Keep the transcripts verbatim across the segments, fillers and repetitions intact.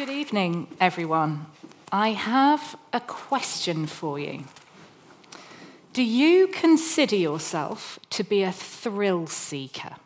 Good evening, everyone. I have a question for you. Do you consider yourself to be a thrill seeker?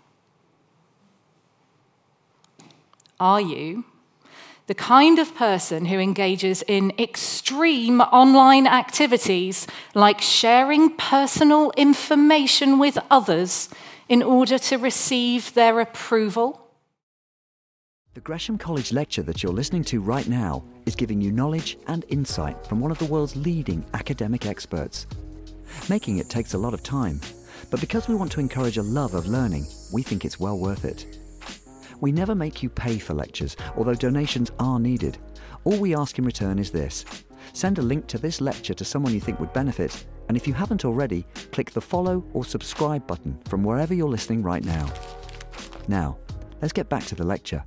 Are you the kind of person who engages in extreme online activities like sharing personal information with others in order to receive their approval? The Gresham College lecture that you're listening to right now is giving you knowledge and insight from one of the world's leading academic experts. Making it takes a lot of time, but because we want to encourage a love of learning, we think it's well worth it. We never make you pay for lectures, although donations are needed. All we ask in return is this: send a link to this lecture to someone you think would benefit, and if you haven't already, click the follow or subscribe button from wherever you're listening right now. Now, let's get back to the lecture.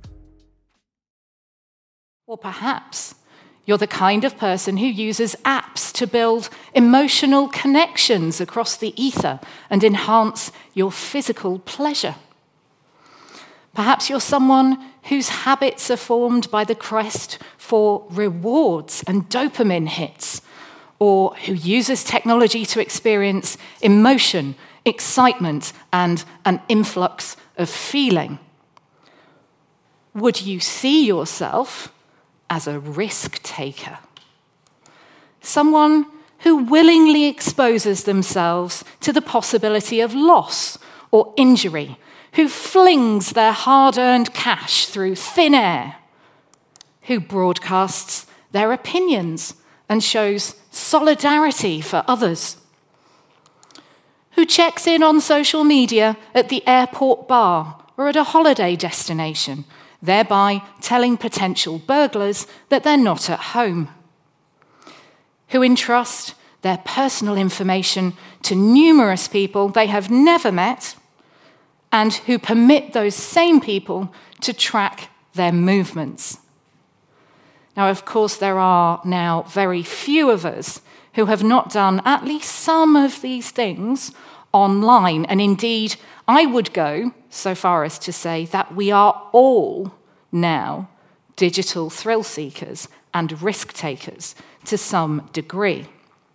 Or perhaps you're the kind of person who uses apps to build emotional connections across the ether and enhance your physical pleasure. Perhaps you're someone whose habits are formed by the quest for rewards and dopamine hits, or who uses technology to experience emotion, excitement, and an influx of feeling. Would you see yourself as a risk taker? Someone who willingly exposes themselves to the possibility of loss or injury, who flings their hard-earned cash through thin air, who broadcasts their opinions and shows solidarity for others, who checks in on social media at the airport bar or at a holiday destination, thereby telling potential burglars that they're not at home, who entrust their personal information to numerous people they have never met, and who permit those same people to track their movements. Now, of course, there are now very few of us who have not done at least some of these things online, and indeed, I would go so far as to say that we are all now digital thrill seekers and risk takers to some degree.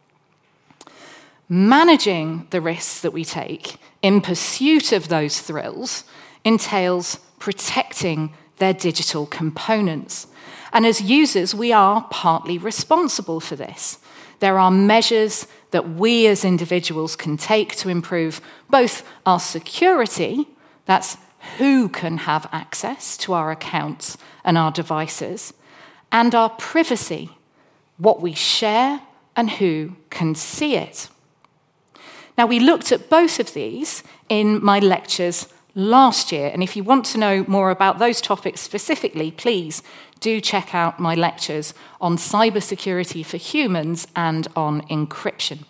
Managing the risks that we take in pursuit of those thrills entails protecting their digital components. And as users, we are partly responsible for this. There are measures that we as individuals can take to improve both our security, that's who can have access to our accounts and our devices, and our privacy, what we share and who can see it. Now, we looked at both of these in my lectures last year, and if you want to know more about those topics specifically, please do check out my lectures on cybersecurity for humans and on encryption.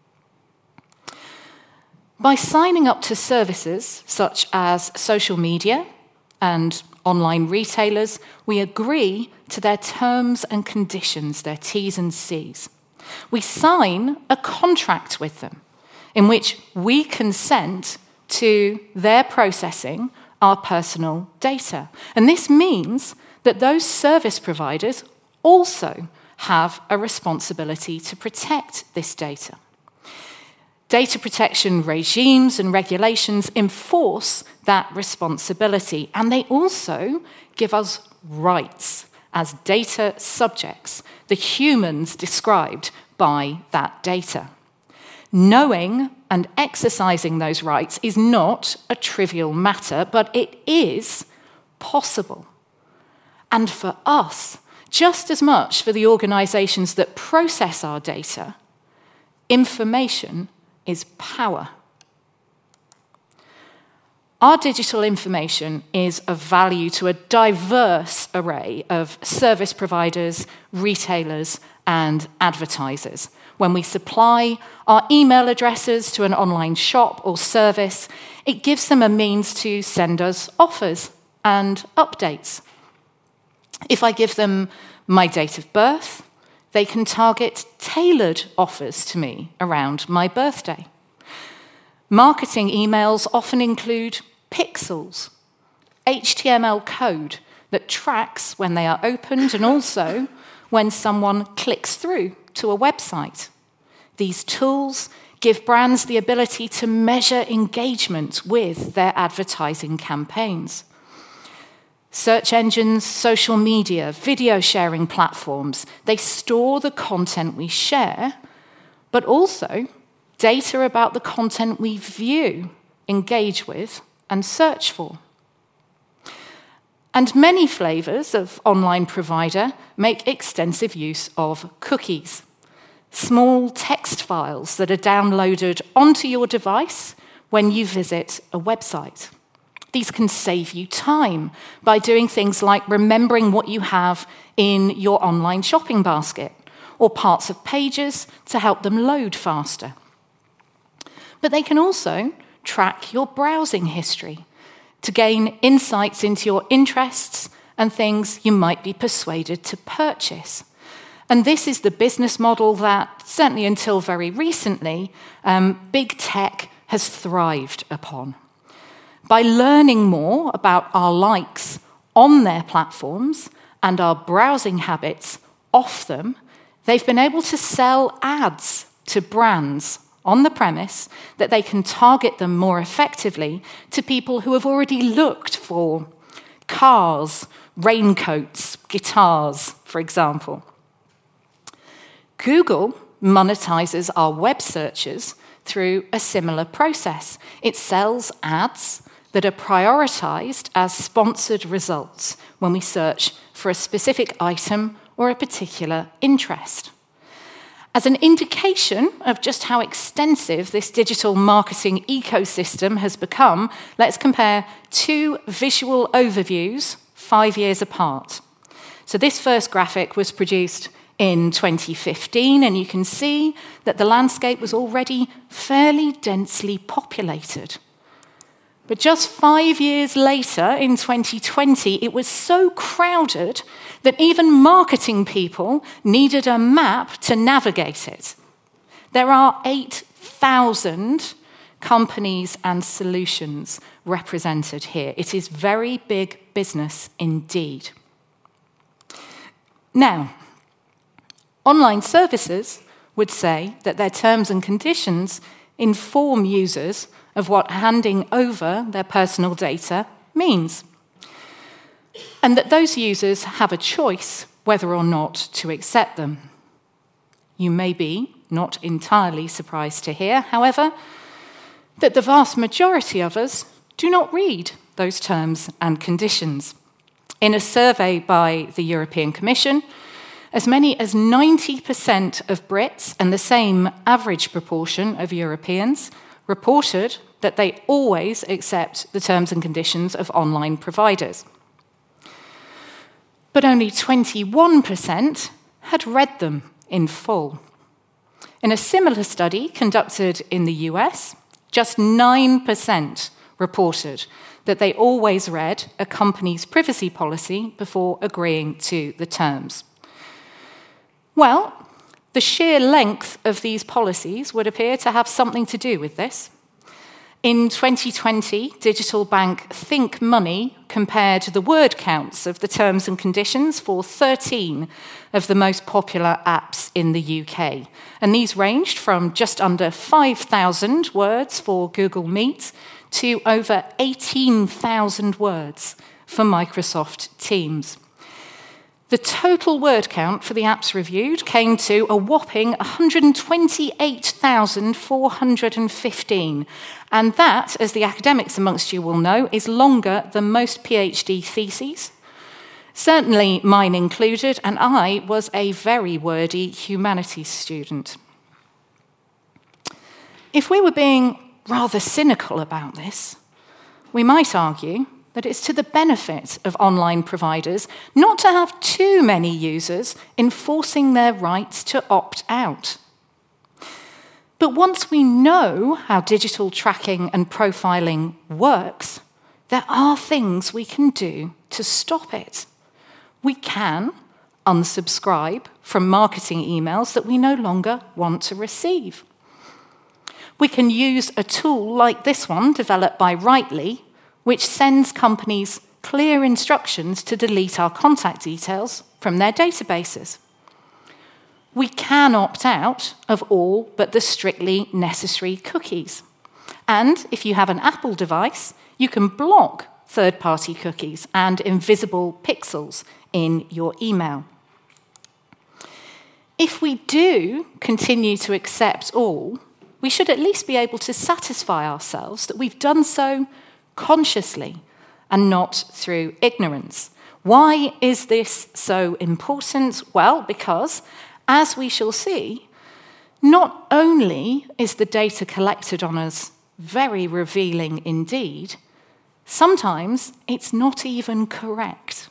By signing up to services such as social media and online retailers, we agree to their terms and conditions, their T's and C's. We sign a contract with them in which we consent to their processing our personal data. And this means that those service providers also have a responsibility to protect this data. Data protection regimes and regulations enforce that responsibility, and they also give us rights as data subjects, the humans described by that data. Knowing and exercising those rights is not a trivial matter, but it is possible. And for us, just as much for the organizations that process our data, information is power. Our digital information is of value to a diverse array of service providers, retailers, and advertisers. When we supply our email addresses to an online shop or service, it gives them a means to send us offers and updates. If I give them my date of birth, they can target tailored offers to me around my birthday. Marketing emails often include pixels, H T M L code that tracks when they are opened and also when someone clicks through to a website. These tools give brands the ability to measure engagement with their advertising campaigns. Search engines, social media, video sharing platforms, they store the content we share, but also data about the content we view, engage with, and search for. And many flavors of online provider make extensive use of cookies, small text files that are downloaded onto your device when you visit a website. These can save you time by doing things like remembering what you have in your online shopping basket or parts of pages to help them load faster. But they can also track your browsing history to gain insights into your interests and things you might be persuaded to purchase. And this is the business model that, certainly until very recently, um, big tech has thrived upon. By learning more about our likes on their platforms and our browsing habits off them, they've been able to sell ads to brands on the premise that they can target them more effectively to people who have already looked for cars, raincoats, guitars, for example. Google monetizes our web searches through a similar process. It sells ads that are prioritized as sponsored results when we search for a specific item or a particular interest. As an indication of just how extensive this digital marketing ecosystem has become, let's compare two visual overviews five years apart. So this first graphic was produced in twenty fifteen, and you can see that the landscape was already fairly densely populated. But just five years later, in twenty twenty, it was so crowded that even marketing people needed a map to navigate it. There are eight thousand companies and solutions represented here. It is very big business indeed. Now, online services would say that their terms and conditions inform users of what handing over their personal data means, and that those users have a choice whether or not to accept them. You may be not entirely surprised to hear, however, that the vast majority of us do not read those terms and conditions. In a survey by the European Commission, as many as ninety percent of Brits and the same average proportion of Europeans reported that they always accept the terms and conditions of online providers. But only twenty-one percent had read them in full. In a similar study conducted in the U S, just nine percent reported that they always read a company's privacy policy before agreeing to the terms. Well, the sheer length of these policies would appear to have something to do with this. In twenty twenty, digital bank Think Money compared the word counts of the terms and conditions for thirteen of the most popular apps in the U K. And these ranged from just under five thousand words for Google Meet to over eighteen thousand words for Microsoft Teams. The total word count for the apps reviewed came to a whopping one hundred twenty-eight thousand four hundred fifteen. And that, as the academics amongst you will know, is longer than most PhD theses. Certainly mine included, and I was a very wordy humanities student. If we were being rather cynical about this, we might argue that it's to the benefit of online providers not to have too many users enforcing their rights to opt out. But once we know how digital tracking and profiling works, there are things we can do to stop it. We can unsubscribe from marketing emails that we no longer want to receive. We can use a tool like this one developed by Rightly, which sends companies clear instructions to delete our contact details from their databases. We can opt out of all but the strictly necessary cookies. And if you have an Apple device, you can block third-party cookies and invisible pixels in your email. If we do continue to accept all, we should at least be able to satisfy ourselves that we've done so consciously and not through ignorance. Why is this so important? Well, because, as we shall see, not only is the data collected on us very revealing indeed, sometimes it's not even correct.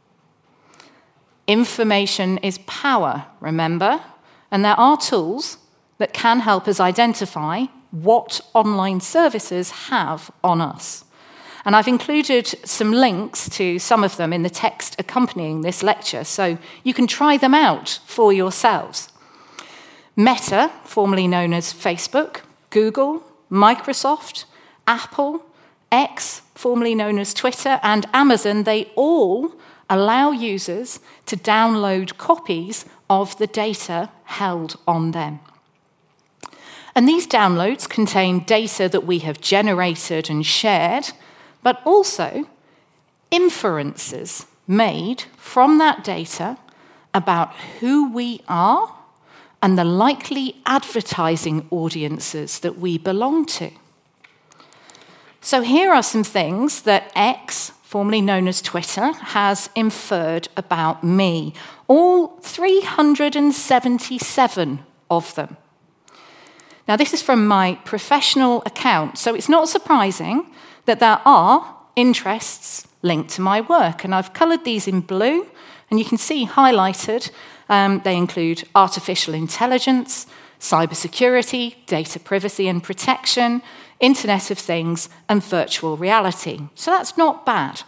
Information is power, remember? And there are tools that can help us identify what online services have on us. And I've included some links to some of them in the text accompanying this lecture, so you can try them out for yourselves. Meta, formerly known as Facebook, Google, Microsoft, Apple, X, formerly known as Twitter, and Amazon, they all allow users to download copies of the data held on them. And these downloads contain data that we have generated and shared, but also inferences made from that data about who we are and the likely advertising audiences that we belong to. So here are some things that X, formerly known as Twitter, has inferred about me. All three hundred seventy-seven of them. Now, this is from my professional account, so it's not surprising that there are interests linked to my work, and I've coloured these in blue, and you can see highlighted, um, they include artificial intelligence, cybersecurity, data privacy and protection, Internet of Things, and virtual reality. So that's not bad.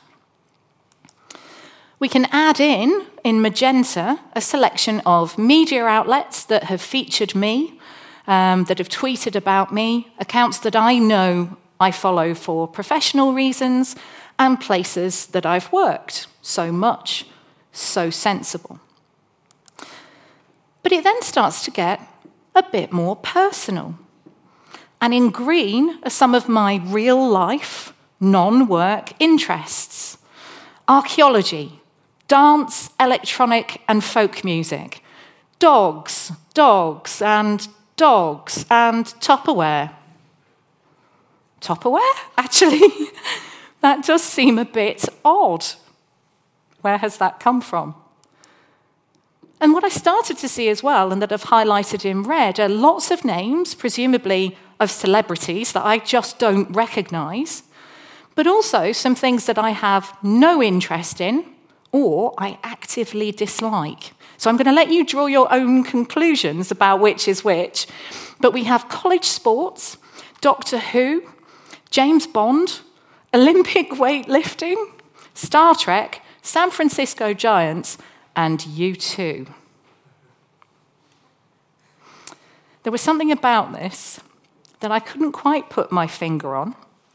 We can add in, in magenta, a selection of media outlets that have featured me, um, that have tweeted about me, accounts that I know I follow for professional reasons, and places that I've worked. So much, so sensible. But it then starts to get a bit more personal. And in green are some of my real-life, non-work interests. Archaeology, dance, electronic and folk music, dogs, dogs and dogs and Tupperware. Tupperware? Actually, that does seem a bit odd. Where has that come from? And what I started to see as well, and that I've highlighted in red, are lots of names, presumably of celebrities that I just don't recognise, but also some things that I have no interest in or I actively dislike. So I'm going to let you draw your own conclusions about which is which. But we have college sports, Doctor Who, James Bond, Olympic weightlifting, Star Trek, San Francisco Giants, and U two. There was something about this that I couldn't quite put my finger on.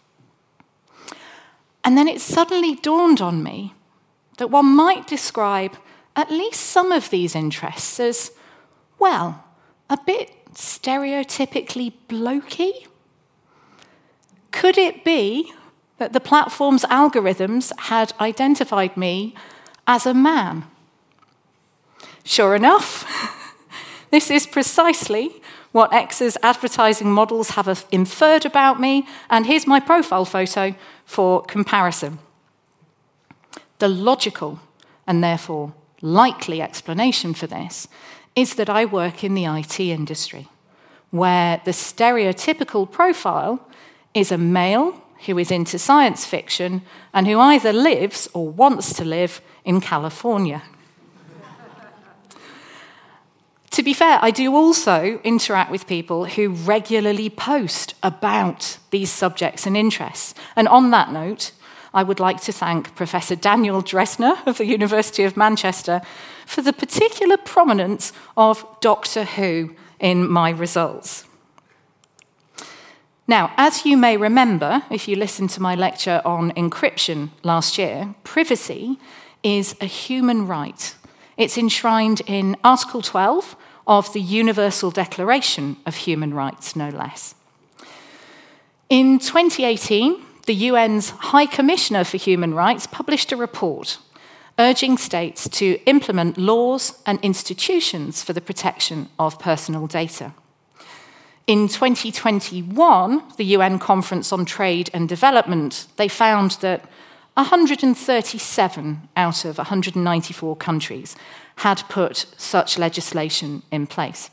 And then it suddenly dawned on me that one might describe at least some of these interests as, well, a bit stereotypically blokey. Could it be that the platform's algorithms had identified me as a man? Sure enough, this is precisely what X's advertising models have inferred about me, and here's my profile photo for comparison. The logical, and therefore likely explanation for this, is that I work in the I T industry, where the stereotypical profile is a male who is into science fiction and who either lives or wants to live in California. To be fair, I do also interact with people who regularly post about these subjects and interests. And on that note, I would like to thank Professor Daniel Dresner of the University of Manchester for the particular prominence of Doctor Who in my results. Now, as you may remember, if you listened to my lecture on encryption last year, privacy is a human right. It's enshrined in Article twelve of the Universal Declaration of Human Rights, no less. In twenty eighteen, the U N's High Commissioner for Human Rights published a report urging states to implement laws and institutions for the protection of personal data. In twenty twenty-one, the U N Conference on Trade and Development, they found that one hundred thirty-seven out of one hundred ninety-four countries had put such legislation in place.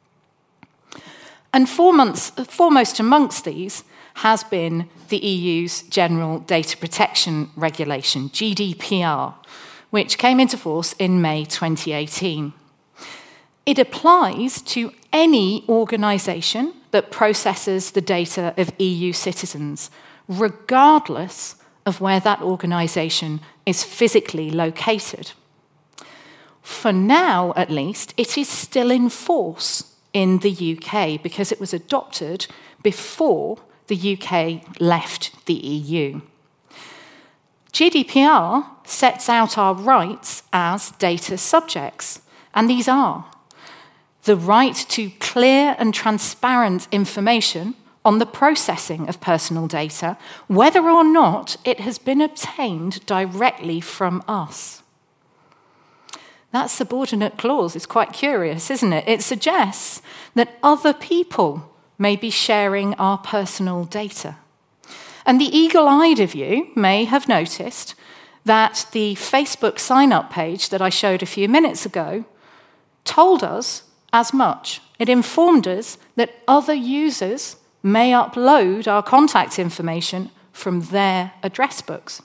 And foremost amongst these has been the E U's General Data Protection Regulation, G D P R, which came into force in May twenty eighteen. It applies to any organisation that processes the data of E U citizens, regardless of where that organisation is physically located. For now, at least, it is still in force in the U K because it was adopted before the U K left the E U. G D P R sets out our rights as data subjects, and these are the right to clear and transparent information on the processing of personal data, whether or not it has been obtained directly from us. That subordinate clause is quite curious, isn't it? It suggests that other people may be sharing our personal data. And the eagle-eyed of you may have noticed that the Facebook sign-up page that I showed a few minutes ago told us as much. It informed us that other users may upload our contact information from their address books.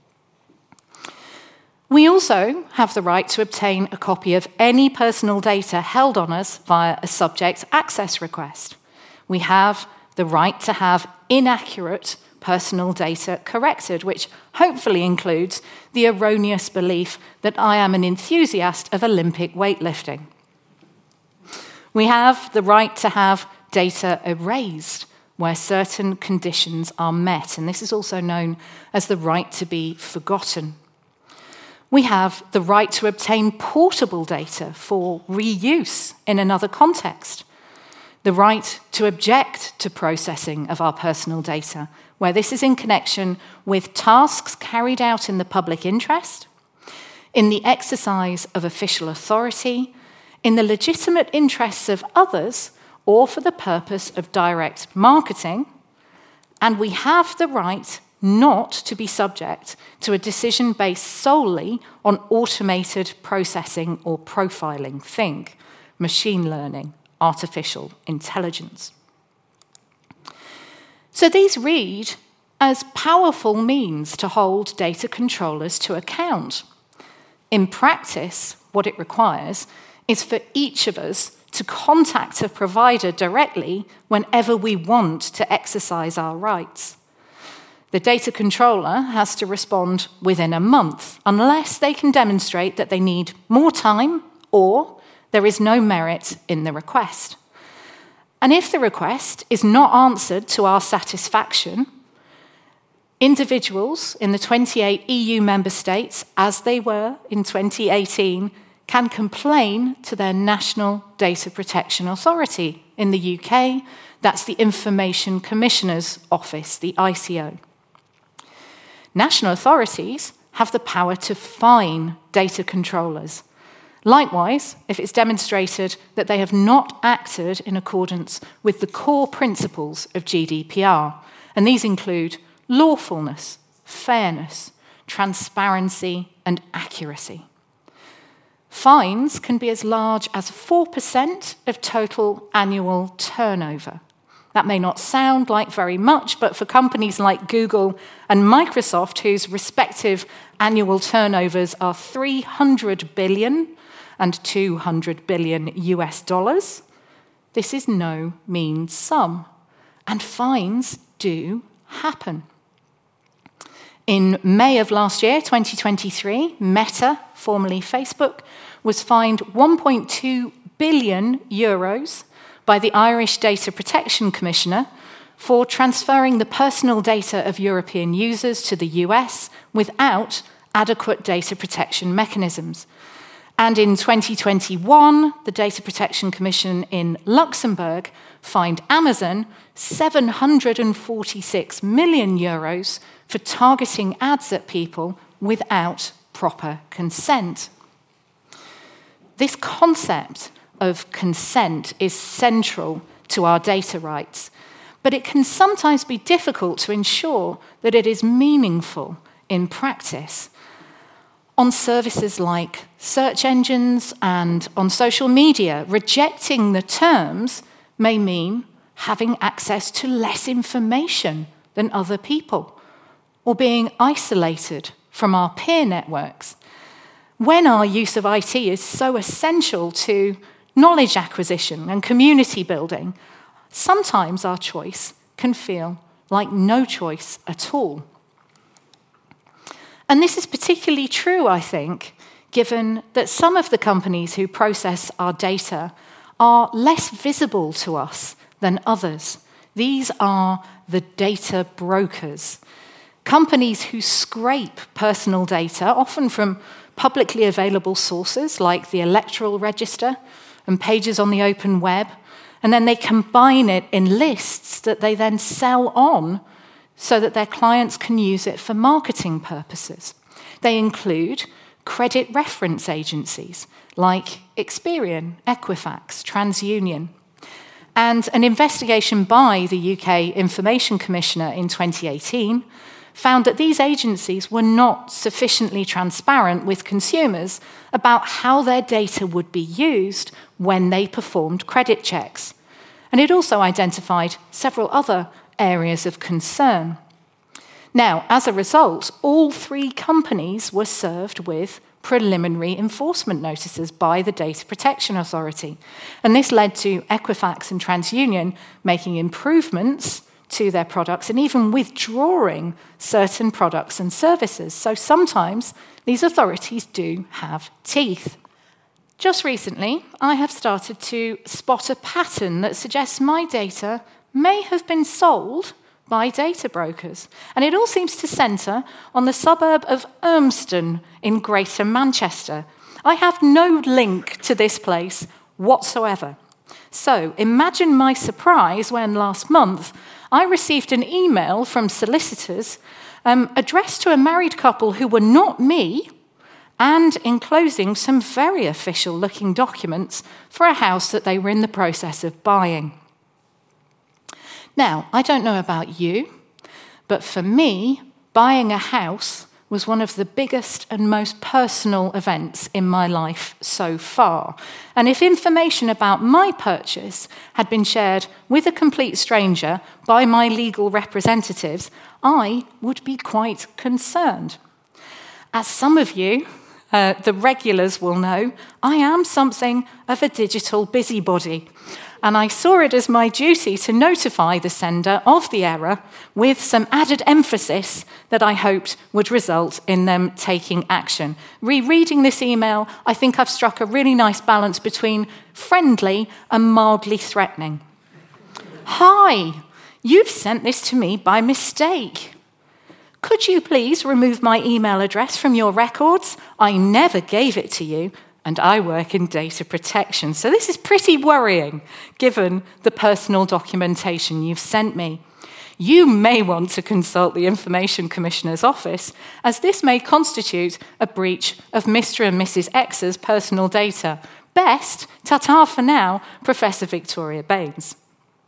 We also have the right to obtain a copy of any personal data held on us via a subject access request. We have the right to have inaccurate personal data corrected, which hopefully includes the erroneous belief that I am an enthusiast of Olympic weightlifting. We have the right to have data erased where certain conditions are met, and this is also known as the right to be forgotten. We have the right to obtain portable data for reuse in another context, the right to object to processing of our personal data, where this is in connection with tasks carried out in the public interest, in the exercise of official authority, in the legitimate interests of others, or for the purpose of direct marketing, and we have the right not to be subject to a decision based solely on automated processing or profiling. Think machine learning, artificial intelligence. So these read as powerful means to hold data controllers to account. In practice, what it requires is for each of us to contact a provider directly whenever we want to exercise our rights. The data controller has to respond within a month, unless they can demonstrate that they need more time or there is no merit in the request. And if the request is not answered to our satisfaction, individuals in the twenty-eight E U member states, as they were in twenty eighteen, can complain to their National Data Protection Authority. In the U K, that's the Information Commissioner's Office, the I C O. National authorities have the power to fine data controllers. Likewise, if it's demonstrated that they have not acted in accordance with the core principles of G D P R, and these include lawfulness, fairness, transparency, and accuracy. Fines can be as large as four percent of total annual turnover. That may not sound like very much, but for companies like Google and Microsoft, whose respective annual turnovers are three hundred billion and two hundred billion U S dollars, this is no mean sum. And fines do happen. In May of last year, twenty twenty-three, Meta, formerly Facebook, was fined one point two billion euros by the Irish Data Protection Commissioner for transferring the personal data of European users to the U S without adequate data protection mechanisms. And in twenty twenty-one, the Data Protection Commission in Luxembourg fined Amazon seven hundred forty-six million euros for targeting ads at people without proper consent. This concept of consent is central to our data rights, but it can sometimes be difficult to ensure that it is meaningful in practice. On services like search engines and on social media, rejecting the terms may mean having access to less information than other people, or being isolated from our peer networks. When our use of I T is so essential to knowledge acquisition and community building, sometimes our choice can feel like no choice at all. And this is particularly true, I think, given that some of the companies who process our data are less visible to us than others. These are the data brokers, companies who scrape personal data, often from publicly available sources like the Electoral Register and pages on the open web, and then they combine it in lists that they then sell on so that their clients can use it for marketing purposes. They include credit reference agencies like Experian, Equifax, TransUnion. And an investigation by the U K Information Commissioner in twenty eighteen found that these agencies were not sufficiently transparent with consumers about how their data would be used when they performed credit checks. And it also identified several other areas of concern. Now, as a result, all three companies were served with preliminary enforcement notices by the Data Protection Authority. And this led to Equifax and TransUnion making improvements to their products and even withdrawing certain products and services. So sometimes these authorities do have teeth. Just recently, I have started to spot a pattern that suggests my data may have been sold by data brokers. And it all seems to centre on the suburb of Urmston in Greater Manchester. I have no link to this place whatsoever. So imagine my surprise when last month I received an email from solicitors um, addressed to a married couple who were not me, and enclosing some very official-looking documents for a house that they were in the process of buying. Now, I don't know about you, but for me, buying a house was one of the biggest and most personal events in my life so far. And if information about my purchase had been shared with a complete stranger by my legal representatives, I would be quite concerned. As some of you, uh, the regulars will know, I am something of a digital busybody. And I saw it as my duty to notify the sender of the error with some added emphasis that I hoped would result in them taking action. Rereading this email, I think I've struck a really nice balance between friendly and mildly threatening. Hi, you've sent this to me by mistake. Could you please remove my email address from your records? I never gave it to you. And I work in data protection. So this is pretty worrying, given the personal documentation you've sent me. You may want to consult the Information Commissioner's office, as this may constitute a breach of Mister and Missus X's personal data. Best, ta-ta for now, Professor Victoria Baines.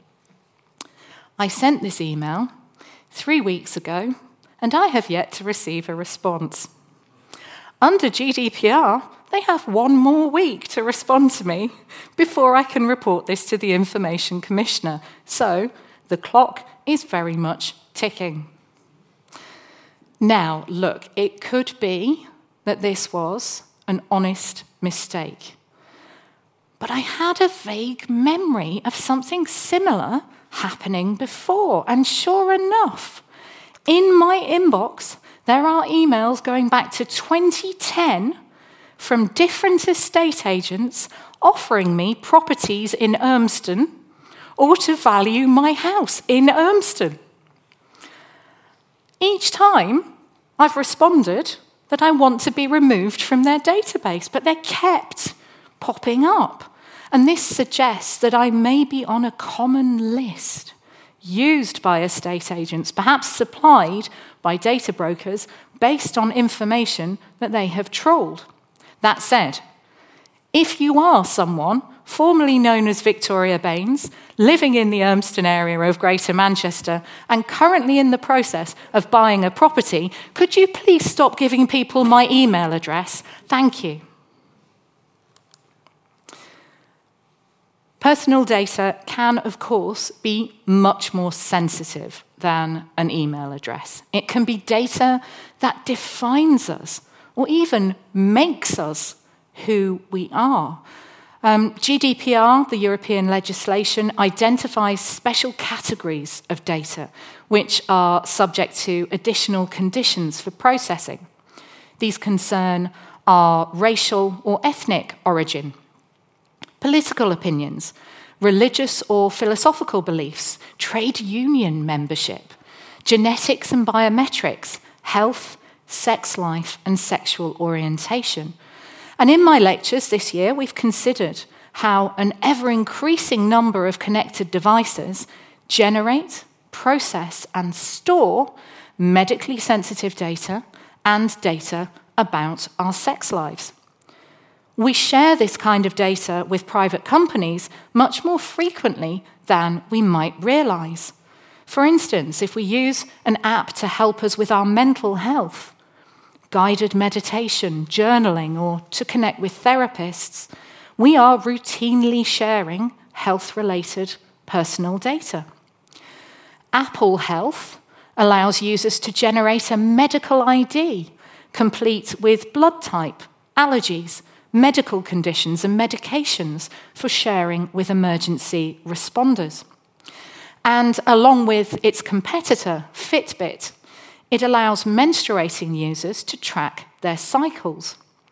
I sent this email three weeks ago, and I have yet to receive a response. Under G D P R, they have one more week to respond to me before I can report this to the Information Commissioner. So the clock is very much ticking. Now, look, it could be that this was an honest mistake. But I had a vague memory of something similar happening before. And sure enough, in my inbox, there are emails going back to twenty ten from different estate agents offering me properties in Urmston or to value my house in Urmston. Each time I've responded that I want to be removed from their database, but they're kept popping up. And this suggests that I may be on a common list used by estate agents, perhaps supplied by data brokers based on information that they have trawled. That said, if you are someone formerly known as Victoria Baines, living in the Urmston area of Greater Manchester and currently in the process of buying a property, could you please stop giving people my email address? Thank you. Personal data can, of course, be much more sensitive than an email address. It can be data that defines us or even makes us who we are. Um, G D P R, the European legislation, identifies special categories of data which are subject to additional conditions for processing. These concern our racial or ethnic origin, political opinions, religious or philosophical beliefs, trade union membership, genetics and biometrics, health, sex life, and sexual orientation. And in my lectures this year, we've considered how an ever-increasing number of connected devices generate, process, and store medically sensitive data and data about our sex lives. We share this kind of data with private companies much more frequently than we might realize. For instance, if we use an app to help us with our mental health, guided meditation, journaling, or to connect with therapists, we are routinely sharing health-related personal data. Apple Health allows users to generate a medical I D, complete with blood type, allergies, medical conditions, and medications for sharing with emergency responders. And along with its competitor, Fitbit, it allows menstruating users to track their cycles.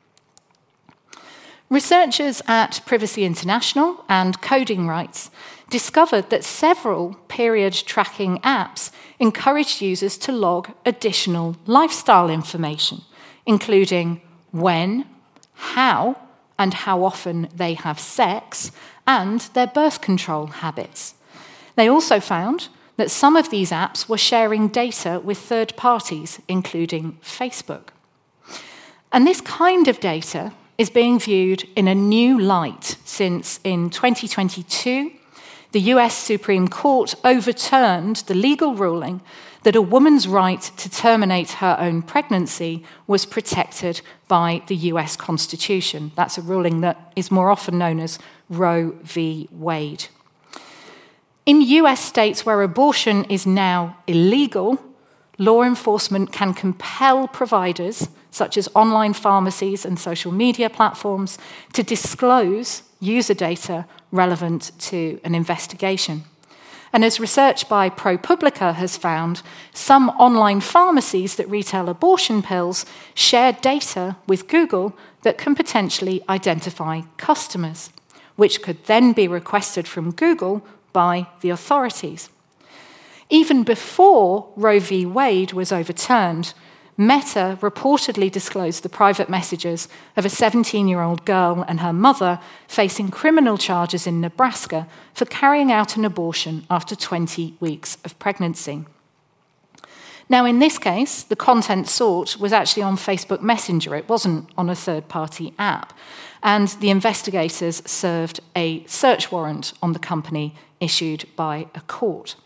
Researchers at Privacy International and Coding Rights discovered that several period tracking apps encouraged users to log additional lifestyle information, including when, how, and how often they have sex, and their birth control habits. They also found that some of these apps were sharing data with third parties, including Facebook. And this kind of data is being viewed in a new light since in twenty twenty-two, the U S Supreme Court overturned the legal ruling that a woman's right to terminate her own pregnancy was protected by the U S Constitution. That's a ruling that is more often known as Roe v. Wade. In U S states where abortion is now illegal, law enforcement can compel providers, such as online pharmacies and social media platforms, to disclose user data relevant to an investigation. And as research by ProPublica has found, some online pharmacies that retail abortion pills share data with Google that can potentially identify customers, which could then be requested from Google by the authorities. Even before Roe v. Wade was overturned, Meta reportedly disclosed the private messages of a seventeen-year-old girl and her mother facing criminal charges in Nebraska for carrying out an abortion after twenty weeks of pregnancy. Now, in this case, the content sought was actually on Facebook Messenger. It wasn't on a third-party app. And the investigators served a search warrant on the company issued by a court.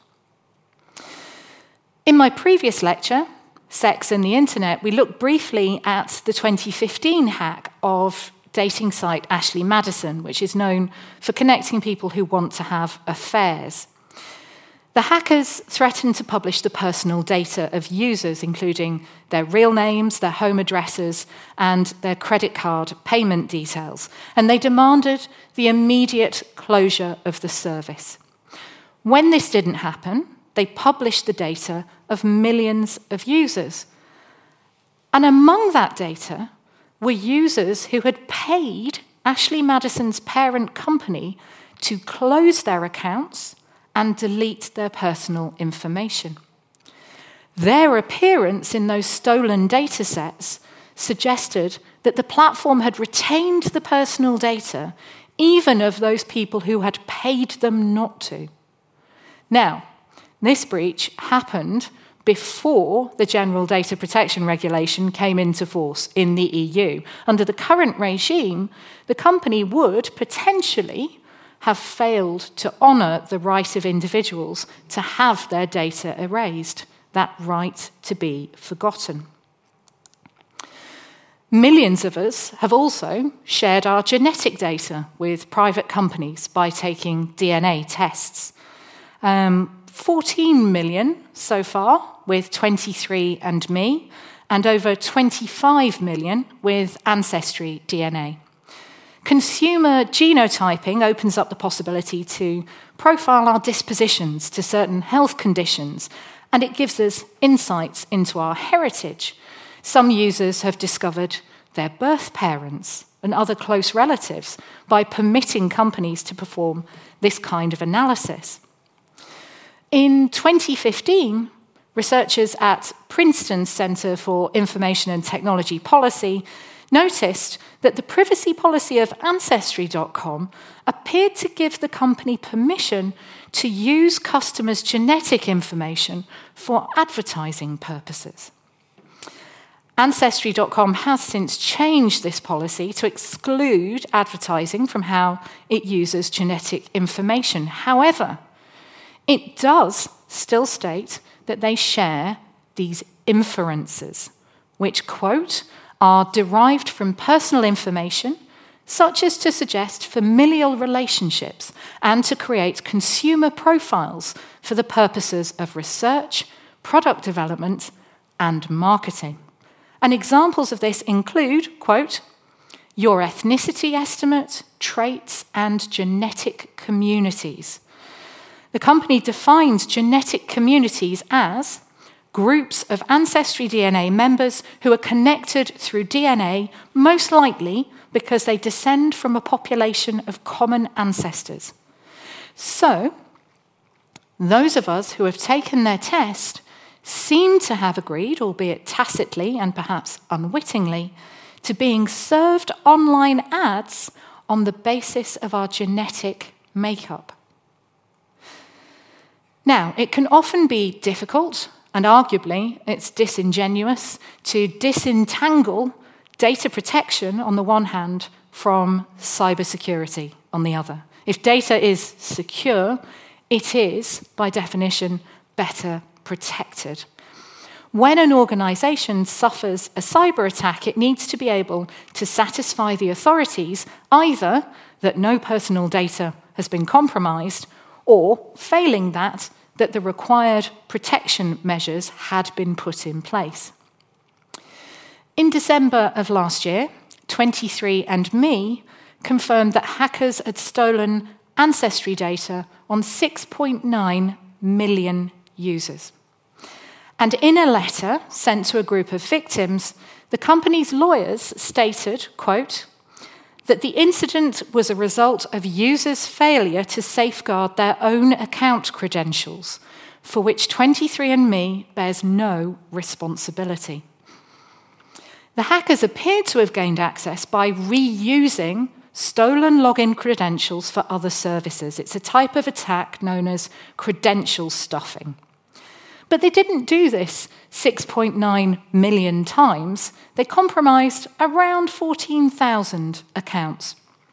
In my previous lecture, Sex and the Internet, we looked briefly at the twenty fifteen hack of dating site Ashley Madison, which is known for connecting people who want to have affairs. The hackers threatened to publish the personal data of users, including their real names, their home addresses, and their credit card payment details, and they demanded the immediate closure of the service. When this didn't happen, they published the data of millions of users. And among that data were users who had paid Ashley Madison's parent company to close their accounts and delete their personal information. Their appearance in those stolen data sets suggested that the platform had retained the personal data even of those people who had paid them not to. Now, this breach happened before the General Data Protection Regulation came into force in the E U. Under the current regime, the company would potentially have failed to honour the right of individuals to have their data erased, that right to be forgotten. Millions of us have also shared our genetic data with private companies by taking D N A tests. Um, fourteen million so far with twenty-three and me, and over twenty-five million with Ancestry D N A. Consumer genotyping opens up the possibility to profile our dispositions to certain health conditions, and it gives us insights into our heritage. Some users have discovered their birth parents and other close relatives by permitting companies to perform this kind of analysis. In twenty fifteen, researchers at Princeton Center for Information and Technology Policy noticed that the privacy policy of Ancestry dot com appeared to give the company permission to use customers' genetic information for advertising purposes. Ancestry dot com has since changed this policy to exclude advertising from how it uses genetic information. However, it does still state that they share these inferences, which, quote, are derived from personal information, such as to suggest familial relationships and to create consumer profiles for the purposes of research, product development, and marketing. And examples of this include, quote, your ethnicity estimate, traits, and genetic communities. The company defines genetic communities as groups of Ancestry D N A members who are connected through D N A, most likely because they descend from a population of common ancestors. So, those of us who have taken their test seem to have agreed, albeit tacitly and perhaps unwittingly, to being served online ads on the basis of our genetic makeup. Now, it can often be difficult, and arguably it's disingenuous, to disentangle data protection on the one hand from cybersecurity on the other. If data is secure, it is, by definition, better protected. When an organization suffers a cyber attack, it needs to be able to satisfy the authorities either that no personal data has been compromised, or, failing that, that the required protection measures had been put in place. In December of last year, twenty-three and me confirmed that hackers had stolen ancestry data on six point nine million users. And in a letter sent to a group of victims, the company's lawyers stated, quote, that the incident was a result of users' failure to safeguard their own account credentials, for which twenty-three and me bears no responsibility. The hackers appeared to have gained access by reusing stolen login credentials for other services. It's a type of attack known as credential stuffing. But they didn't do this six point nine million times. They compromised around fourteen thousand accounts.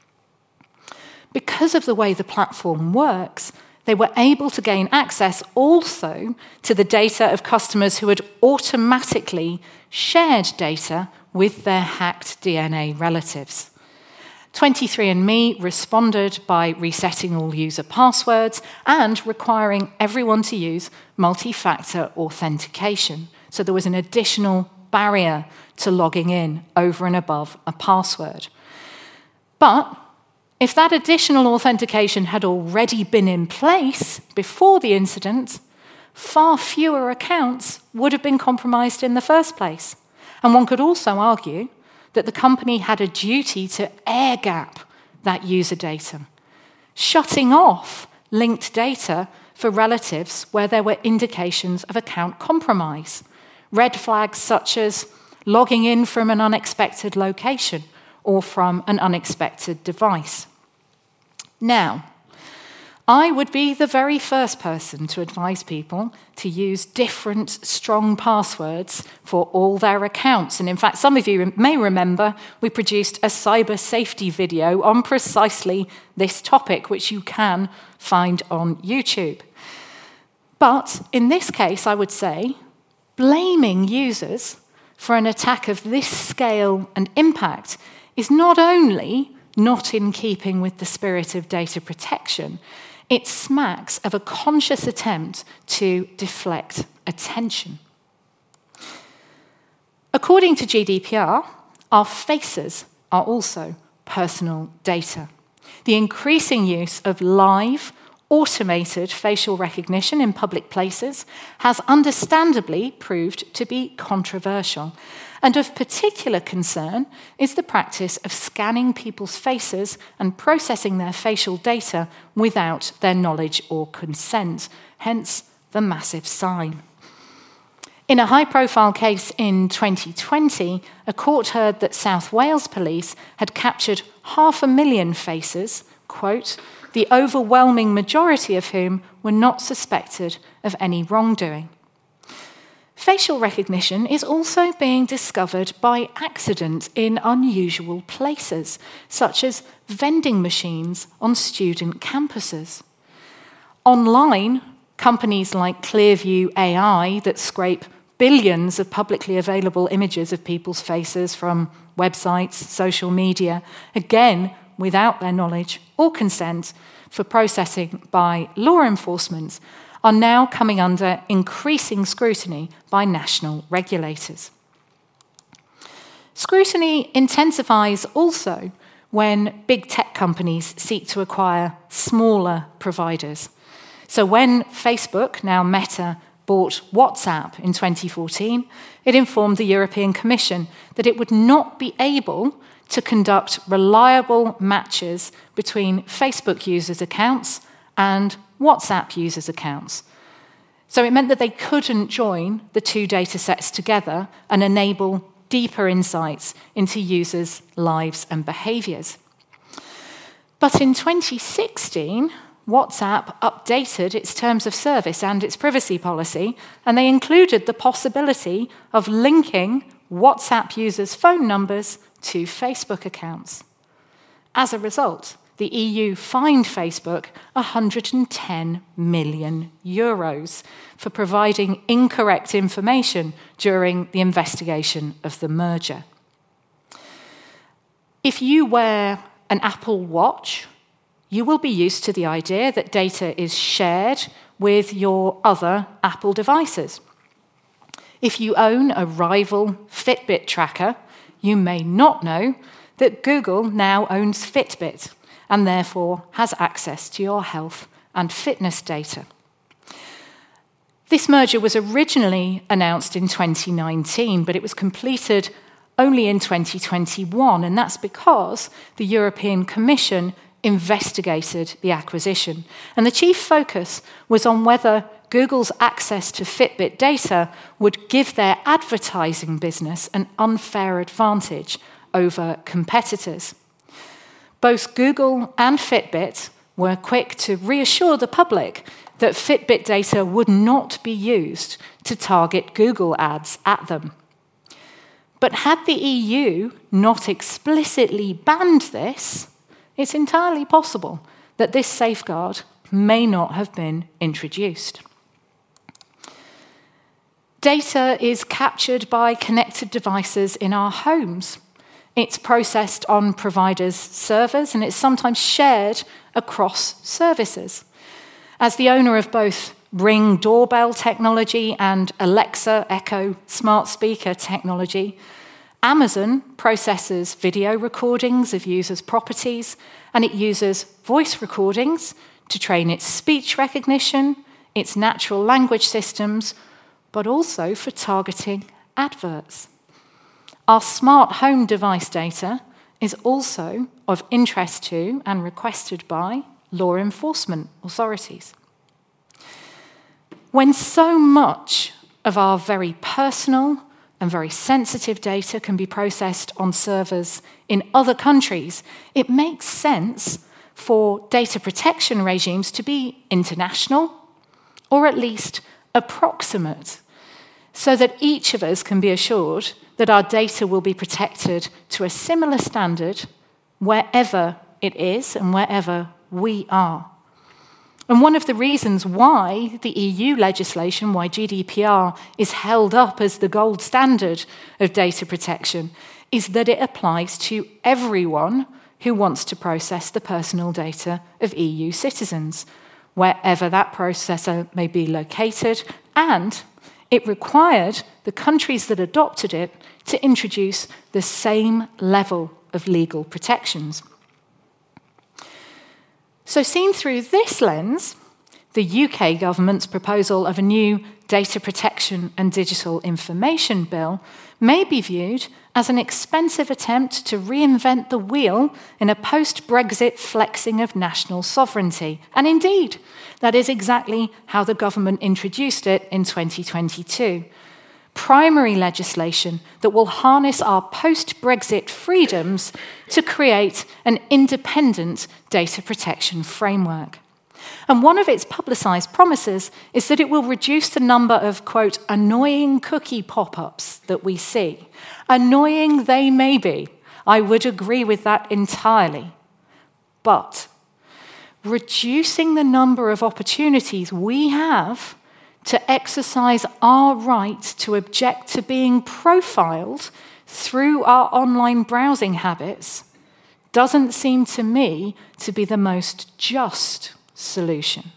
Because of the way the platform works, they were able to gain access also to the data of customers who had automatically shared data with their hacked D N A relatives. twenty-three and me responded by resetting all user passwords and requiring everyone to use multi-factor authentication. So there was an additional barrier to logging in over and above a password. But if that additional authentication had already been in place before the incident, far fewer accounts would have been compromised in the first place. And one could also argue that the company had a duty to air-gap that user data, shutting off linked data for relatives where there were indications of account compromise. Red flags such as logging in from an unexpected location or from an unexpected device. Now, I would be the very first person to advise people to use different strong passwords for all their accounts. And in fact, some of you may remember we produced a cyber safety video on precisely this topic, which you can find on YouTube. But in this case, I would say, blaming users for an attack of this scale and impact is not only not in keeping with the spirit of data protection, it smacks of a conscious attempt to deflect attention. According to G D P R, our faces are also personal data. The increasing use of live, automated facial recognition in public places has understandably proved to be controversial. And of particular concern is the practice of scanning people's faces and processing their facial data without their knowledge or consent, hence the massive sign. In a high-profile case in twenty twenty, a court heard that South Wales police had captured half a million faces, quote, the overwhelming majority of whom were not suspected of any wrongdoing. Facial recognition is also being discovered by accident in unusual places, such as vending machines on student campuses. Online, companies like Clearview A I that scrape billions of publicly available images of people's faces from websites, social media, again, without their knowledge or consent, for processing by law enforcement, are now coming under increasing scrutiny by national regulators. Scrutiny intensifies also when big tech companies seek to acquire smaller providers. So when Facebook, now Meta, bought WhatsApp in twenty fourteen, it informed the European Commission that it would not be able to conduct reliable matches between Facebook users' accounts and WhatsApp users' accounts. So it meant that they couldn't join the two data sets together and enable deeper insights into users' lives and behaviours. But in twenty sixteen, WhatsApp updated its terms of service and its privacy policy, and they included the possibility of linking WhatsApp users' phone numbers to Facebook accounts. As a result, the E U fined Facebook one hundred ten million euros for providing incorrect information during the investigation of the merger. If you wear an Apple Watch, you will be used to the idea that data is shared with your other Apple devices. If you own a rival Fitbit tracker, you may not know that Google now owns Fitbit and therefore has access to your health and fitness data. This merger was originally announced in twenty nineteen, but it was completed only in twenty twenty-one, and that's because the European Commission investigated the acquisition. And the chief focus was on whether Google's access to Fitbit data would give their advertising business an unfair advantage over competitors. Both Google and Fitbit were quick to reassure the public that Fitbit data would not be used to target Google ads at them. But had the E U not explicitly banned this, it's entirely possible that this safeguard may not have been introduced. Data is captured by connected devices in our homes. It's processed on providers' servers, and it's sometimes shared across services. As the owner of both Ring doorbell technology and Alexa Echo smart speaker technology, Amazon processes video recordings of users' properties, and it uses voice recordings to train its speech recognition, its natural language systems, but also for targeting adverts. Our smart home device data is also of interest to and requested by law enforcement authorities. When so much of our very personal and very sensitive data can be processed on servers in other countries, it makes sense for data protection regimes to be international, or at least approximate, so that each of us can be assured that our data will be protected to a similar standard wherever it is and wherever we are. And one of the reasons why the E U legislation, why G D P R is held up as the gold standard of data protection, is that it applies to everyone who wants to process the personal data of E U citizens, wherever that processor may be located, and it required the countries that adopted it to introduce the same level of legal protections. So seen through this lens, the U K government's proposal of a new Data Protection and Digital Information Bill may be viewed as an expensive attempt to reinvent the wheel in a post-Brexit flexing of national sovereignty. And indeed, that is exactly how the government introduced it in twenty twenty-two. Primary legislation that will harness our post-Brexit freedoms to create an independent data protection framework. And one of its publicised promises is that it will reduce the number of, quote, annoying cookie pop-ups that we see. Annoying they may be. I would agree with that entirely. But reducing the number of opportunities we have to exercise our right to object to being profiled through our online browsing habits doesn't seem to me to be the most just solution.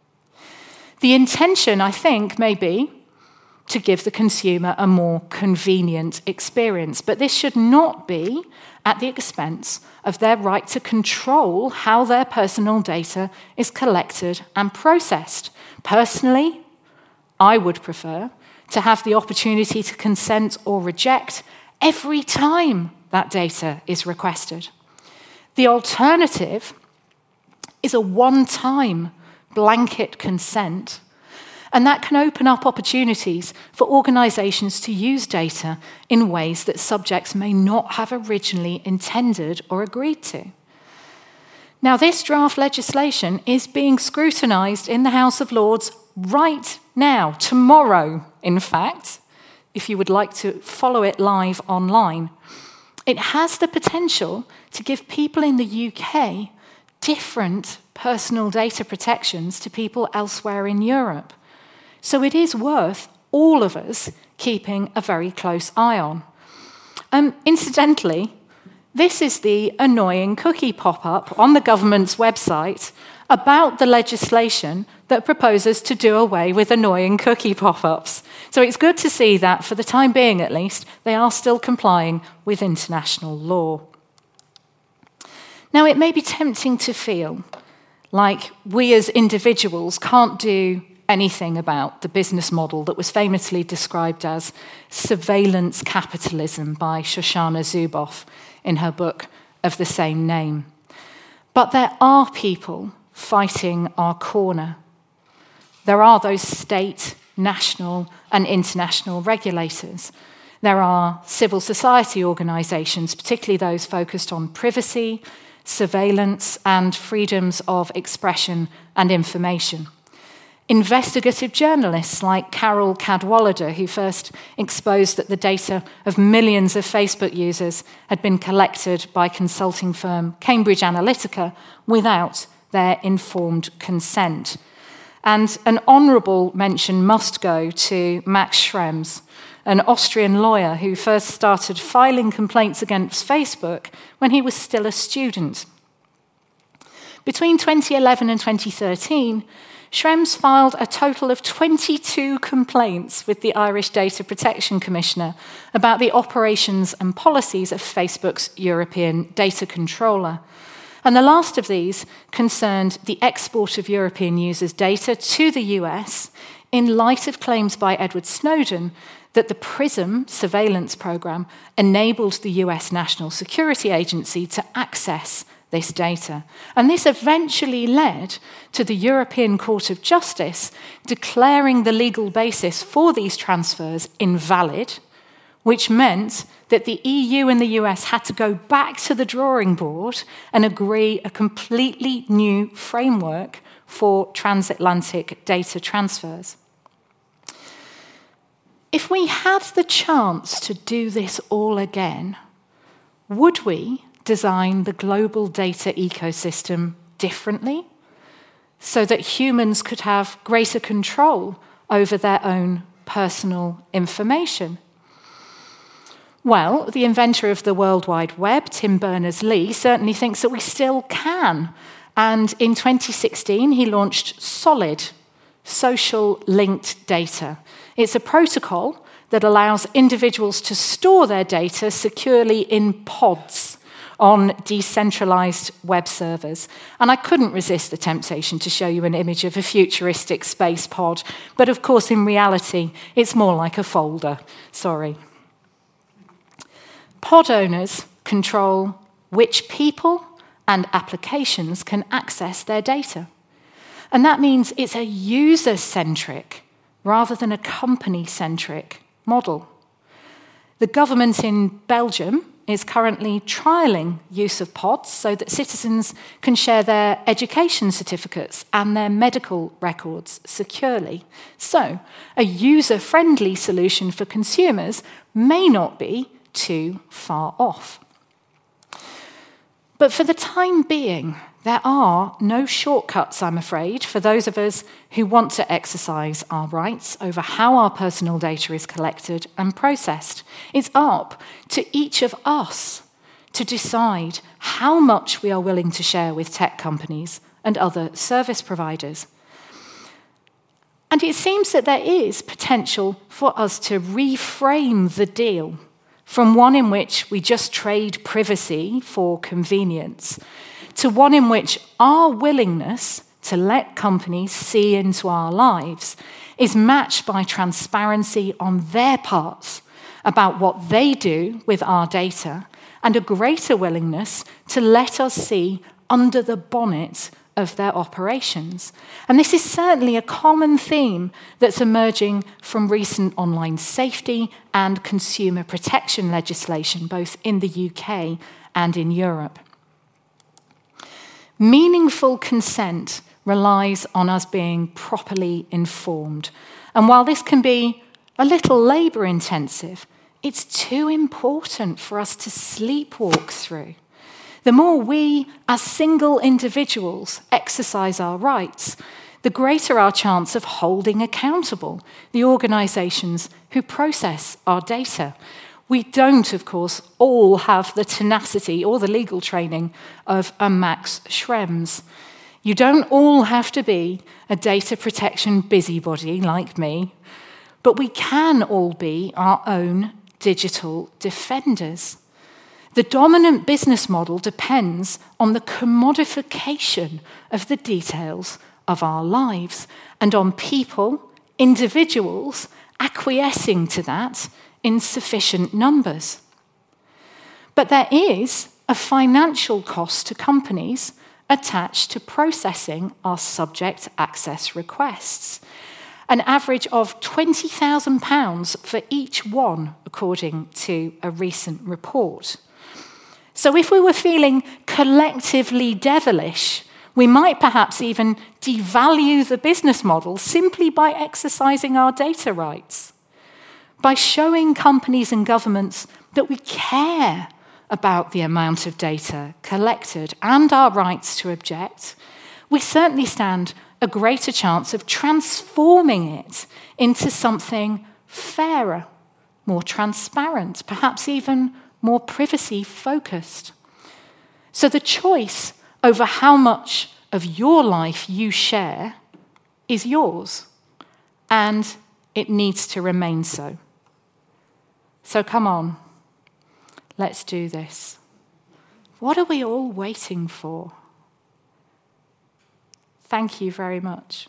The intention, I think, may be to give the consumer a more convenient experience, but this should not be at the expense of their right to control how their personal data is collected and processed. Personally, I would prefer to have the opportunity to consent or reject every time that data is requested. The alternative is a one-time blanket consent, and that can open up opportunities for organisations to use data in ways that subjects may not have originally intended or agreed to. Now, this draft legislation is being scrutinised in the House of Lords right now, tomorrow, in fact, if you would like to follow it live online. It has the potential to give people in the U K different personal data protections to people elsewhere in Europe. So it is worth all of us keeping a very close eye on. Um, incidentally, this is the annoying cookie pop-up on the government's website about the legislation that proposes to do away with annoying cookie pop-ups. So it's good to see that, for the time being at least, they are still complying with international law. Now, it may be tempting to feel like we as individuals can't do anything about the business model that was famously described as surveillance capitalism by Shoshana Zuboff in her book of the same name. But there are people fighting our corner. There are those state, national, and international regulators. There are civil society organisations, particularly those focused on privacy, surveillance, and freedoms of expression and information. Investigative journalists like Carol Cadwallader, who first exposed that the data of millions of Facebook users had been collected by consulting firm Cambridge Analytica without their informed consent. And an honourable mention must go to Max Schrems, an Austrian lawyer who first started filing complaints against Facebook when he was still a student. Between twenty eleven and twenty thirteen, Schrems filed a total of twenty-two complaints with the Irish Data Protection Commissioner about the operations and policies of Facebook's European data controller. And the last of these concerned the export of European users' data to the U S in light of claims by Edward Snowden that the PRISM surveillance program enabled the U S National Security Agency to access this data. And this eventually led to the European Court of Justice declaring the legal basis for these transfers invalid, which meant that the E U and the U S had to go back to the drawing board and agree a completely new framework for transatlantic data transfers. If we had the chance to do this all again, would we design the global data ecosystem differently so that humans could have greater control over their own personal information? Well, the inventor of the World Wide Web, Tim Berners-Lee, certainly thinks that we still can. And in twenty sixteen, he launched SOLID, Social Linked Data. It's a protocol that allows individuals to store their data securely in pods on decentralized web servers. And I couldn't resist the temptation to show you an image of a futuristic space pod, but of course, in reality, it's more like a folder. Sorry. Pod owners control which people and applications can access their data. And that means it's a user-centric rather than a company-centric model. The government in Belgium is currently trialling use of pods so that citizens can share their education certificates and their medical records securely. So, a user-friendly solution for consumers may not be too far off. But for the time being, there are no shortcuts, I'm afraid, for those of us who want to exercise our rights over how our personal data is collected and processed. It's up to each of us to decide how much we are willing to share with tech companies and other service providers. And it seems that there is potential for us to reframe the deal from one in which we just trade privacy for convenience to one in which our willingness to let companies see into our lives is matched by transparency on their parts about what they do with our data and a greater willingness to let us see under the bonnet of their operations. And this is certainly a common theme that's emerging from recent online safety and consumer protection legislation, both in the U K and in Europe. Meaningful consent relies on us being properly informed. And while this can be a little labour-intensive, it's too important for us to sleepwalk through. The more we, as single individuals, exercise our rights, the greater our chance of holding accountable the organisations who process our data. We don't, of course, all have the tenacity or the legal training of a Max Schrems. You don't all have to be a data protection busybody like me, but we can all be our own digital defenders. The dominant business model depends on the commodification of the details of our lives and on people, individuals, acquiescing to that in sufficient numbers. But there is a financial cost to companies attached to processing our subject access requests, an average of twenty thousand pounds for each one, according to a recent report. So if we were feeling collectively devilish, we might perhaps even devalue the business model simply by exercising our data rights, by showing companies and governments that we care about the amount of data collected and our rights to object. We certainly stand a greater chance of transforming it into something fairer, more transparent, perhaps even more privacy-focused. So the choice over how much of your life you share is yours, and it needs to remain so. So come on, let's do this. What are we all waiting for? Thank you very much.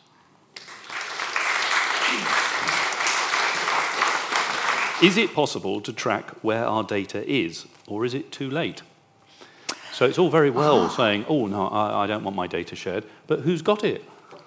Is it possible to track where our data is, or is it too late? So it's all very well saying, oh, no, I, I don't want my data shared, but who's got it?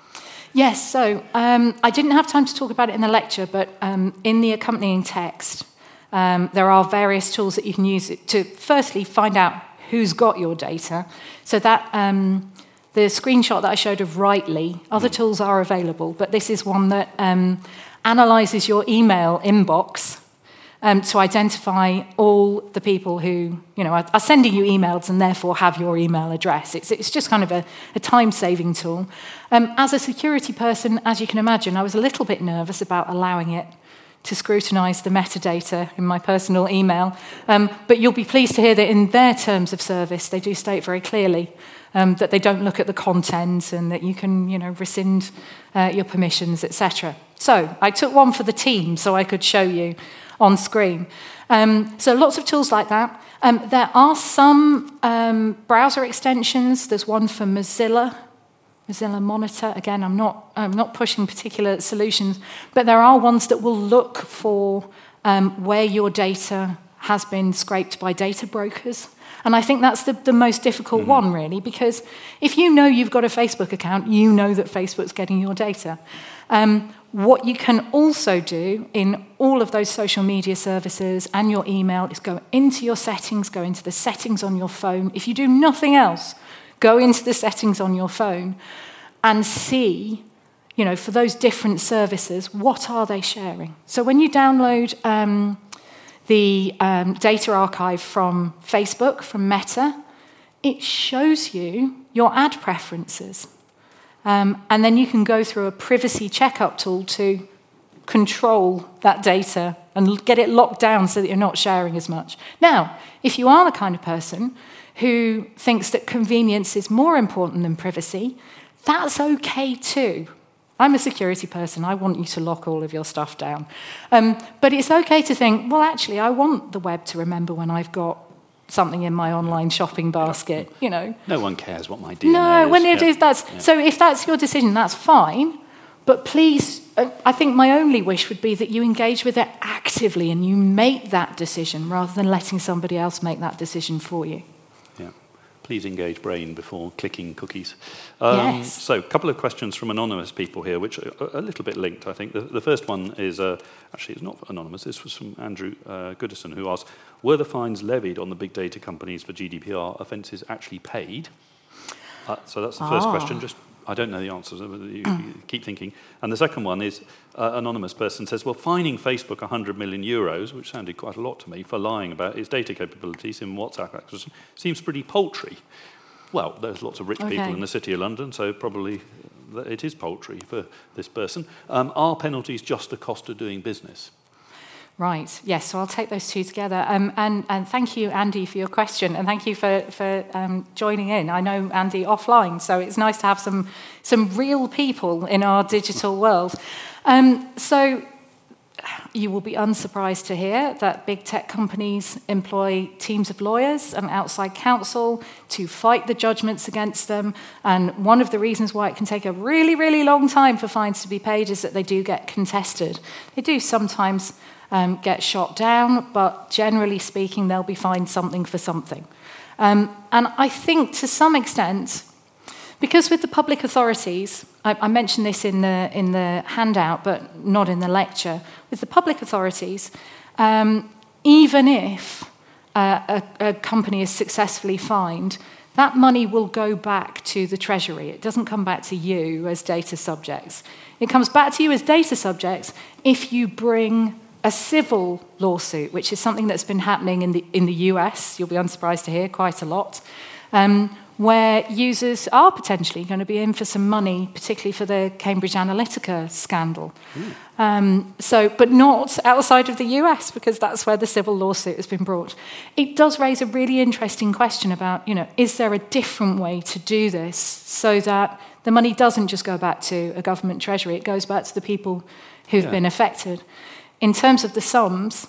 Yes, so um, I didn't have time to talk about it in the lecture, but um, in the accompanying text, um, there are various tools that you can use to firstly find out who's got your data. So that um, the screenshot that I showed of Rightly, other mm. tools are available, but this is one that um, analyzes your email inbox um, to identify all the people who, you know, are, are sending you emails and therefore have your email address. It's, it's just kind of a, a time-saving tool. Um, as a security person, as you can imagine, I was a little bit nervous about allowing it to scrutinise the metadata in my personal email. Um, but you'll be pleased to hear that in their terms of service, they do state very clearly um, that they don't look at the content and that you can, you know, rescind uh, your permissions, et cetera. So I took one for the team so I could show you on screen. Um, so lots of tools like that. Um, there are some um, browser extensions. There's one for Mozilla, Mozilla Monitor. Again, I'm not, I'm not pushing particular solutions, but there are ones that will look for um, where your data has been scraped by data brokers. And I think that's the, the most difficult mm-hmm. one, really, because if you know you've got a Facebook account, you know that Facebook's getting your data. Um, what you can also do in all of those social media services and your email is go into your settings, go into the settings on your phone. If you do nothing else, go into the settings on your phone and see, you know, for those different services, what are they sharing? So when you download um, the um, data archive from Facebook, from Meta, it shows you your ad preferences. Um, and then you can go through a privacy checkup tool to control that data and get it locked down so that you're not sharing as much. Now, if you are the kind of person who thinks that convenience is more important than privacy, that's okay too. I'm a security person. I want you to lock all of your stuff down. Um, but it's okay to think, well, actually, I want the web to remember when I've got something in my online shopping basket, you know. No one cares what my D N A no, is. when it yeah. is, that's... Yeah. So if that's your decision, that's fine. But please, I think my only wish would be that you engage with it actively and you make that decision rather than letting somebody else make that decision for you. Yeah. Please engage brain before clicking cookies. Um, yes. So a couple of questions from anonymous people here, which are a little bit linked, I think. The, the first one is, uh, actually it's not anonymous, this was from Andrew uh, Goodison, who asked, were the fines levied on the big data companies for G D P R offences actually paid? Uh, so that's the first ah. question. Just I don't know the answers. You, you keep thinking. And the second one is, uh, anonymous person says, well, fining Facebook one hundred million euros, which sounded quite a lot to me, for lying about its data capabilities in WhatsApp acquisition, seems pretty paltry. Well, there's lots of rich okay. people in the City of London, so probably it is paltry for this person. Um, are penalties just the cost of doing business? Right, yes, so I'll take those two together. Um, and, and thank you, Andy, for your question, and thank you for, for um, joining in. I know Andy offline, so it's nice to have some, some real people in our digital world. Um, so you will be unsurprised to hear that big tech companies employ teams of lawyers and outside counsel to fight the judgments against them. And one of the reasons why it can take a really, really long time for fines to be paid is that they do get contested. They do sometimes Um, get shot down, but generally speaking, they'll be fined something for something. Um, and I think to some extent, because with the public authorities, I, I mentioned this in the, in the handout, but not in the lecture, with the public authorities, um, even if uh, a, a company is successfully fined, that money will go back to the Treasury. It doesn't come back to you as data subjects. It comes back to you as data subjects if you bring a civil lawsuit, which is something that's been happening in the in the U S, you'll be unsurprised to hear, quite a lot, um, where users are potentially going to be in for some money, particularly for the Cambridge Analytica scandal. Um, so, but not outside of the U S, because that's where the civil lawsuit has been brought. It does raise a really interesting question about, you know, is there a different way to do this so that the money doesn't just go back to a government treasury, it goes back to the people who've yeah. been affected. In terms of the sums,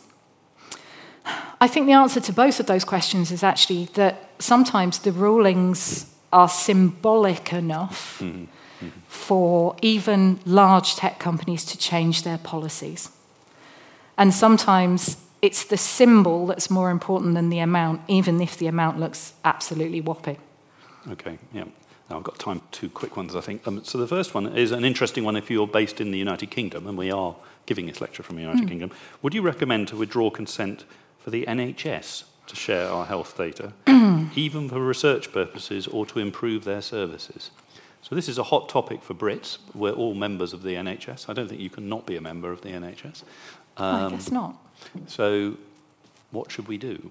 I think the answer to both of those questions is actually that sometimes the rulings are symbolic enough mm-hmm. Mm-hmm. for even large tech companies to change their policies. And sometimes it's the symbol that's more important than the amount, even if the amount looks absolutely whopping. Okay, yeah. Now I've got time for two quick ones, I think. Um, so the first one is an interesting one if you're based in the United Kingdom, and we are giving this lecture from the United mm. Kingdom. Would you recommend to withdraw consent for the N H S to share our health data, even for research purposes or to improve their services? So this is a hot topic for Brits. We're all members of the N H S. I don't think you can not be a member of the N H S. Um, I guess not. So what should we do?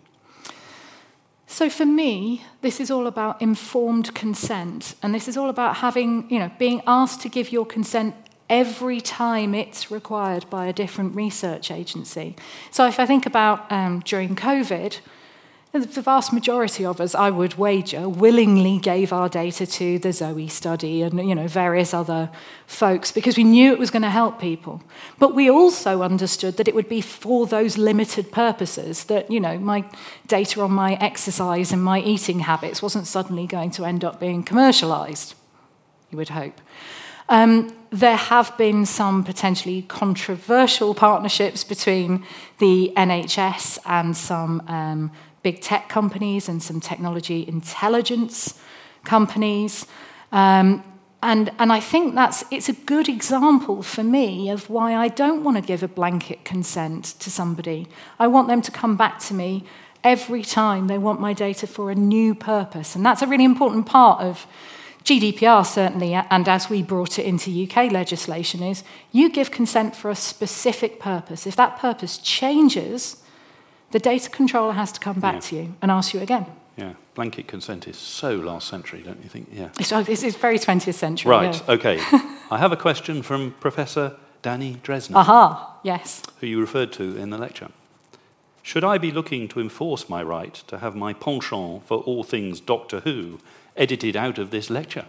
So for me, this is all about informed consent, and this is all about having, you know, being asked to give your consent every time it's required by a different research agency. So if I think about um, during COVID, the vast majority of us, I would wager, willingly gave our data to the Zoe study and, you know, various other folks because we knew it was going to help people. But we also understood that it would be for those limited purposes, that, you know, my data on my exercise and my eating habits wasn't suddenly going to end up being commercialized, you would hope. Um, there have been some potentially controversial partnerships between the N H S and some um, big tech companies and some technology intelligence companies. Um, and, and I think that's it's a good example for me of why I don't want to give a blanket consent to somebody. I want them to come back to me every time they want my data for a new purpose. And that's a really important part of G D P R, certainly, and as we brought it into U K legislation, is you give consent for a specific purpose. If that purpose changes, the data controller has to come back yeah. to you and ask you again. Yeah, blanket consent is so last century, don't you think? Yeah. It's, it's very twentieth century. Right, yeah. okay. I have a question from Professor Danny Dresner. Aha, yes. Who you referred to in the lecture. Should I be looking to enforce my right to have my penchant for all things Doctor Who edited out of this lecture?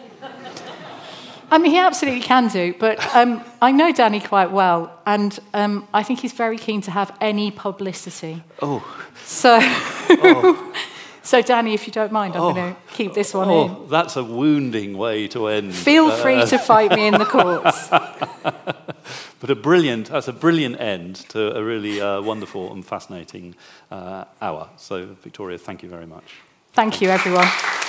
I mean, he absolutely can do, but um, I know Danny quite well, and um, I think he's very keen to have any publicity. Oh. So, oh. so Danny, if you don't mind, I'm oh. going to keep this one oh, in. That's a wounding way to end. Feel free uh, to fight me in the courts. But a brilliant, that's a brilliant end to a really uh, wonderful and fascinating uh, hour. So, Victoria, thank you very much. Thank you, everyone.